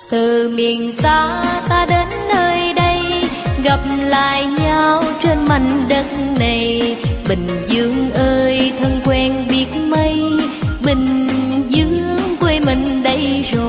Từ miền xa ta đến nơi đây, gặp lại nhau trên mảnh đất này. Bình Dương ơi thân quen biết mấy, Bình Dương quê mình đây rồi.